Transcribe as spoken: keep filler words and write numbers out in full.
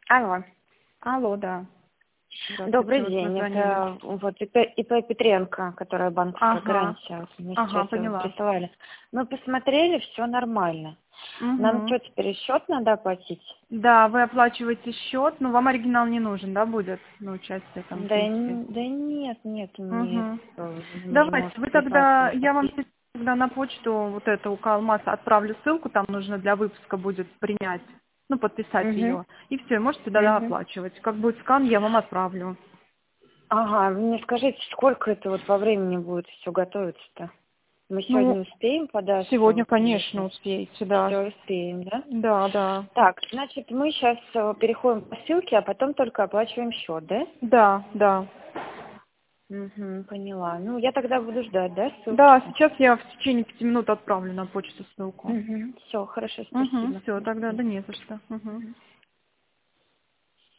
Алло. Алло, да. Здравствуйте, Добрый вот вы день. звонили. Это вот ИП, ИП Петренко, которая банковская Ага, гарантия. Вот мне ага, сейчас его поняла. присылали. Мы посмотрели, все нормально. Нам Угу. что, теперь счет надо оплатить? Да, вы оплачиваете счет, но вам оригинал не нужен, да, будет на участие там в Да, сессии? н- да нет, нет, мне Угу. э, муж Давайте, может вы прислать тогда, его я вам подписку. сейчас тогда на почту вот эту у Калмаса отправлю ссылку, там нужно для выпуска будет принять, ну, подписать Угу, ее. И все, можете тогда угу. оплачивать. Как будет скан, я вам отправлю. Ага, вы мне скажите, сколько это вот по времени будет все готовиться-то? Мы Ну, сегодня успеем податься? сегодня, Вот, конечно, если успеете, да. все успеем, да? Да, да. Так, значит, мы сейчас переходим по ссылке, а потом только оплачиваем счет, да? Да, да. Угу, поняла. Ну, я тогда буду ждать, да, Да, ссылочку? сейчас я в течение пяти минут отправлю на почту ссылку. Угу. Все, хорошо, Угу, спасибо. все, До тогда свидания. да не за что. Угу.